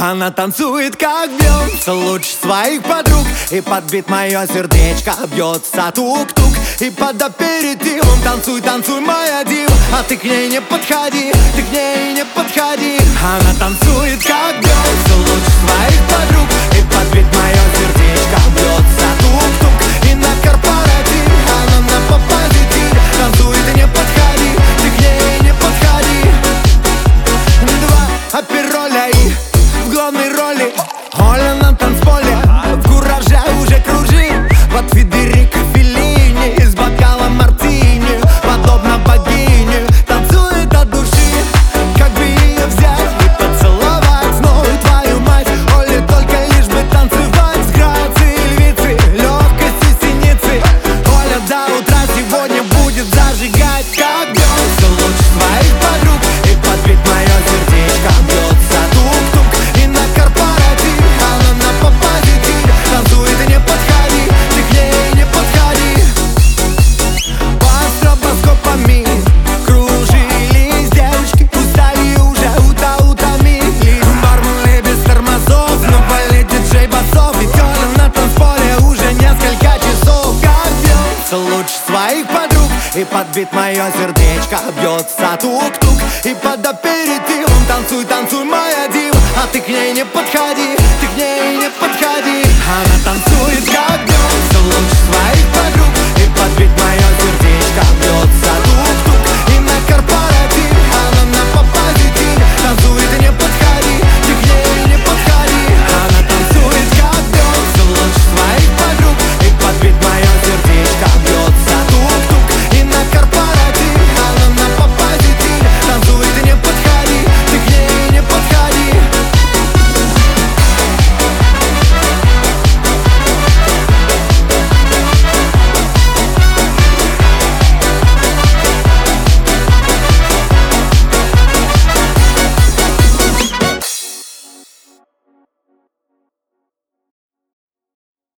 Она танцует, как бьется луч своих подруг, и подбит мое сердечко бьется тук-тук. И под аперитивом танцуй, танцуй, моя дива, а ты к ней не подходи, ты к ней не подходи. Она танцует, как бьется луч своих подруг, и подбит мое сердечко бьется тук-тук. И на корпоративе она на позитиве танцует, не подходи, ты к ней не подходи. Два апероля и в главной роли Оля на танцполе, в кураже уже кружит под Федерико Феллини с бокалом мартини, подобно богине. Танцует от души, как бы ее взять и поцеловать. Снова твою мать, Оле только лишь бы танцевать с грацией львицы, легкостью синицы. Оля до утра сегодня будет зажигать, как бьется луч своих подруг, и подбит мое сердечко бьется тук-тук. И на корпоративе она на позитиве танцует, не подходи, ты к ней не подходи. По стробоскопами кружились девочки, устали уже, утомились. Бармен без тормозов, но валит диджей басов. Ведь Оля на танцполе уже несколько часов. Как бьется луч своих подруг, и подбит мое сердечко бьется тук-тук. И под аперитивом танцуй, танцуй, моя дива, а ты к ней не подходи,